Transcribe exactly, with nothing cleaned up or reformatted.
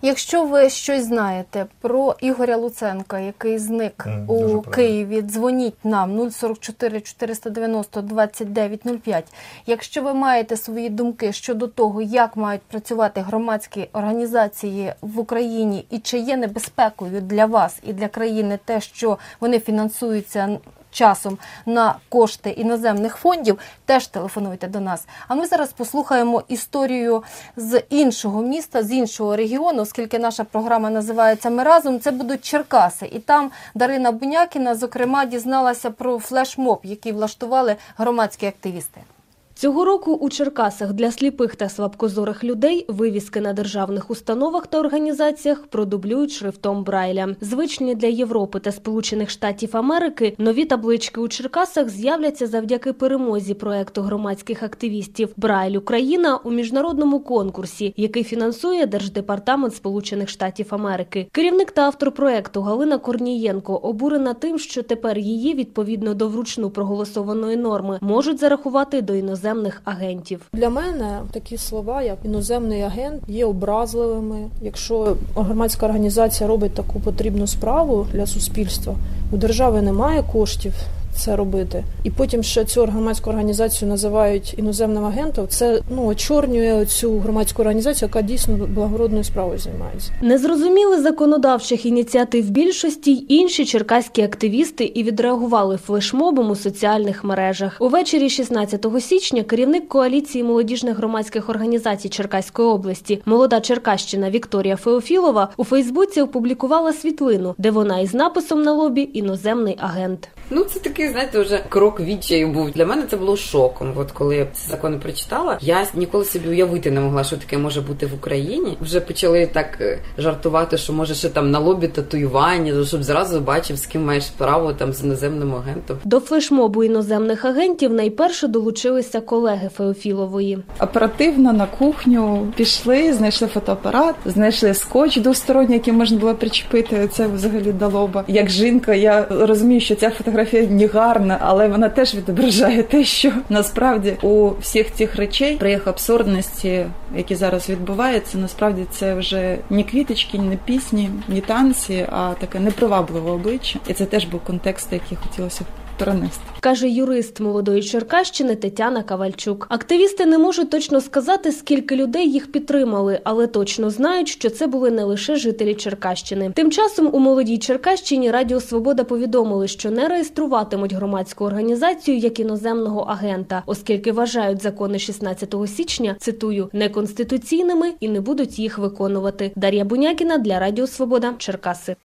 Якщо ви щось знаєте про Ігоря Луценка, який зник mm, у Києві, дзвоніть нам нуль сорок чотири чотириста дев'яносто двадцять дев'ять нуль п'ять. Якщо ви маєте свої думки щодо того, як мають працювати громадські організації в Україні і чи є небезпекою для вас і для країни те, що вони фінансуються часом на кошти іноземних фондів, теж телефонуйте до нас. А ми зараз послухаємо історію з іншого міста, з іншого регіону, оскільки наша програма називається «Ми разом», це будуть Черкаси. І там Дарина Бунякіна, зокрема, дізналася про флешмоб, який влаштували громадські активісти. Цього року у Черкасах для сліпих та слабкозорих людей вивіски на державних установах та організаціях продублюють шрифтом Брайля. Звичні для Європи та Сполучених Штатів Америки, нові таблички у Черкасах з'являться завдяки перемозі проекту громадських активістів «Брайль Україна» у міжнародному конкурсі, який фінансує Держдепартамент Сполучених Штатів Америки. Керівник та автор проекту Галина Корнієнко обурена тим, що тепер її, відповідно до вручну проголосованої норми, можуть зарахувати до іноземних іноземних агентів. Для мене такі слова, як іноземний агент, є образливими. Якщо громадська організація робить таку потрібну справу для суспільства, у держави немає коштів це робити, і потім ще цю громадську організацію називають іноземним агентом, це ну, очорнює цю громадську організацію, яка дійсно благородною справою займається. Не зрозуміли законодавчих ініціатив більшості й інші черкаські активісти і відреагували флешмобом у соціальних мережах. Увечері шістнадцятого січня керівник коаліції молодіжних громадських організацій Черкаської області «Молода Черкащина» Вікторія Феофілова у Фейсбуці опублікувала світлину, де вона із написом на лобі «Іноземний агент». Ну, це такий, знаєте, вже крок відчаю був. Для мене це було шоком. От коли я ці закони прочитала, я ніколи собі уявити не могла, що таке може бути в Україні. Вже почали так жартувати, що може ще там на лобі татуювання, щоб зразу бачив, з ким маєш справу там з іноземним агентом. До флешмобу іноземних агентів найперше долучилися колеги Феофілової. Оперативно на кухню пішли, знайшли фотоапарат, знайшли скотч двосторонній, який можна було причепити, це взагалі до лоба. Як жінка, я розумію, що ця фотографія не гарна, але вона теж відображає те, що насправді у всіх цих речей, про їх абсурдності, які зараз відбуваються, насправді це вже не квіточки, не пісні, не танці, а таке непривабливе обличчя. І це теж був контекст, який хотілося перенести. Каже юрист молодої Черкащини Тетяна Кавальчук. Активісти не можуть точно сказати, скільки людей їх підтримали, але точно знають, що це були не лише жителі Черкащини. Тим часом у молодій Черкащині Радіо Свобода повідомили, що не реєструватимуть громадську організацію як іноземного агента, оскільки вважають закони шістнадцятого січня, цитую, неконституційними і не будуть їх виконувати. Дар'я Бунякіна для Радіо Свобода, Черкаси.